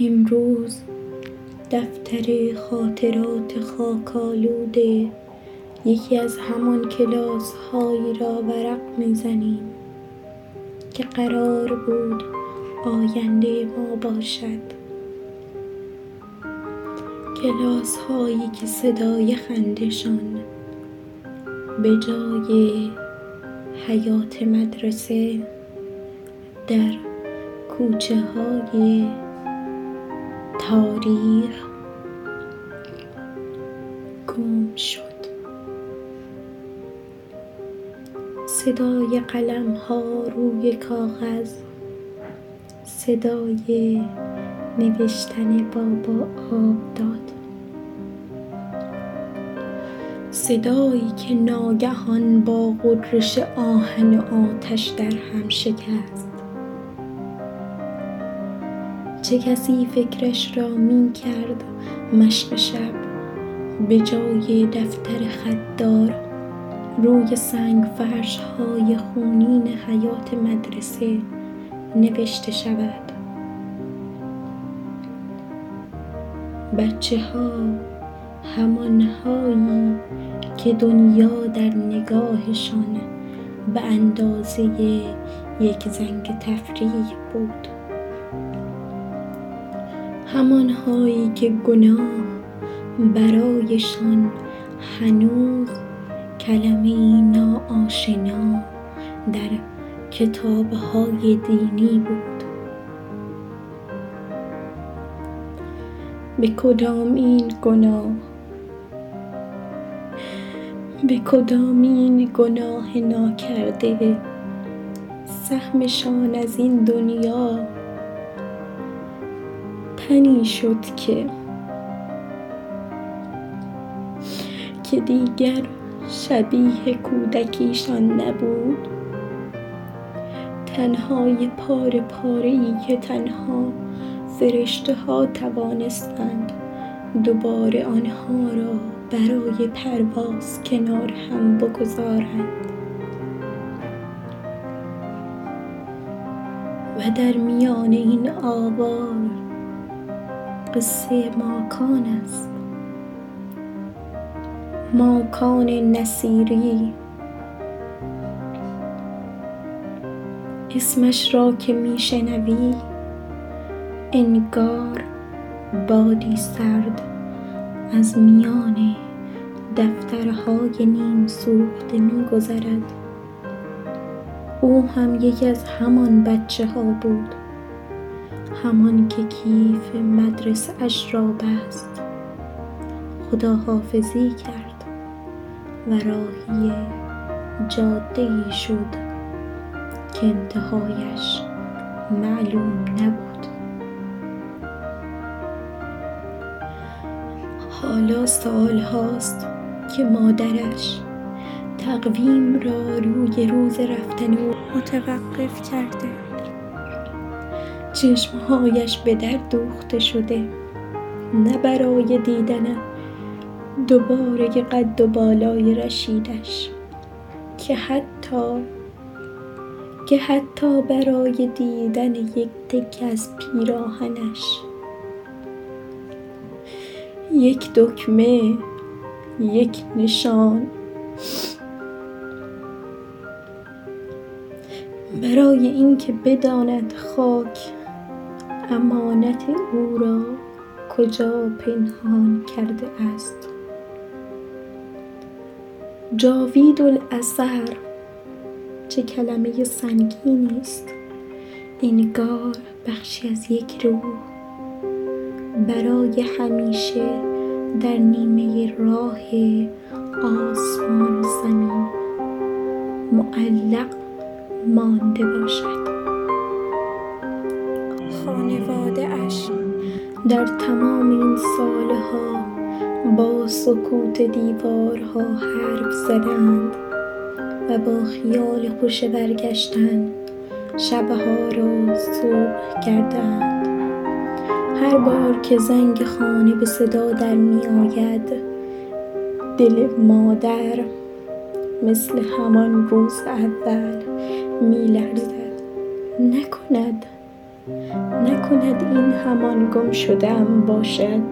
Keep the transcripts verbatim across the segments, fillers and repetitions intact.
امروز دفتر خاطرات خاک‌آلود یکی از همان کلاس‌هایی را ورق می‌زنیم که قرار بود آینده ما باشد. کلاس‌هایی که صدای خنده‌شان به جای حیات مدرسه در کوچه‌های تاریخ گم شد. صدای قلم‌ها روی کاغذ، صدای نوشتن بابا آب داد، صدایی که ناگهان با غرش آهن و آتش در هم شکست. چه کسی فکرش را می کرد مشق شب به جای دفتر خطدار روی سنگ فرش های خونین حیات مدرسه نوشته شود؟ بچه ها همان هایی که دنیا در نگاهشان به اندازه یک زنگ تفریح بود، همان هایی که گناه برایشان هنوز کلمه‌ای ناآشنا در کتاب‌های دینی بود. به کدامین گناه به کدامین گناه ناکرده سهمشان از این دنیا تنی شد که که دیگر شبیه کودکیشان نبود، تنهای پاره پاره‌ای که تنها فرشته ها توانستند دوباره آنها را برای پرواز کنار هم بگذارند. و در میان این آوار قصه ماکان است، ماکان نصیری. اسمش را که میشنوی انگار بادی سرد از میان دفترهای نیم سوخته میگذرد. او هم یکی از همان بچه ها بود، همان که کیف مدرسه اش را بست، خداحافظی کرد و راهی جاده‌ای شد که انتهایش معلوم نبود. حالا سال هاست که مادرش تقویم را روی روز رفتن او متوقف کرده. چشمهایش به در دوخته شده، نه برای دیدن دوباره قد و بالای رشیدش، که حتی که حتی برای دیدن یک تکه از پیراهنش. یک دکمه، یک نشان، برای اینکه بداند خاک امانت او را کجا پنهان کرده است. جاویدالاثر چه کلمه سنگینی است، انگار بخشی از یک روح برای همیشه در نیمه راه آسمان و زمین معلق مانده باشد. خانواده اش در تمام این سالها با سکوت دیوارها حرف زدند و با خیال خوش برگشتن شبها را صبح کردند. هر بار که زنگ خانه به صدا در می آید، دل مادر مثل همان روز اول می لرزد. نکند نکند این همان گم شده‌ام باشد.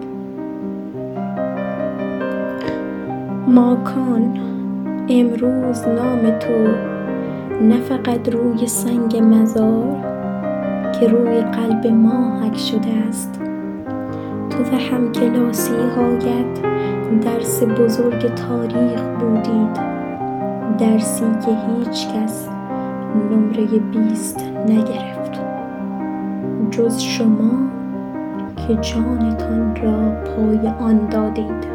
ماکان، امروز نام تو نه فقط روی سنگ مزار که روی قلب ما حک شده است. تو و همکلاسی هایت درس بزرگ تاریخ بودید، درسی که هیچ کس نمره بیست نگرفت جز شما که جانتان را پای آن دادید.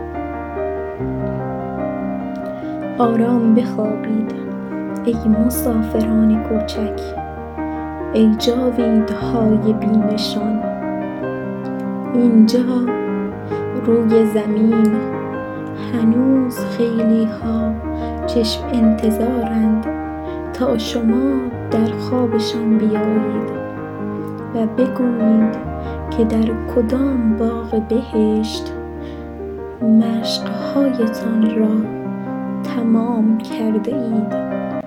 آرام بخوابید ای مسافران کوچک، ای جاویدهای بی نشان. اینجا روی زمین هنوز خیلی ها چشم انتظارند تا شما در خوابشان بیایید و بگویید که در کدام باغ بهشت مشق‌هایتان را تمام کرده اید.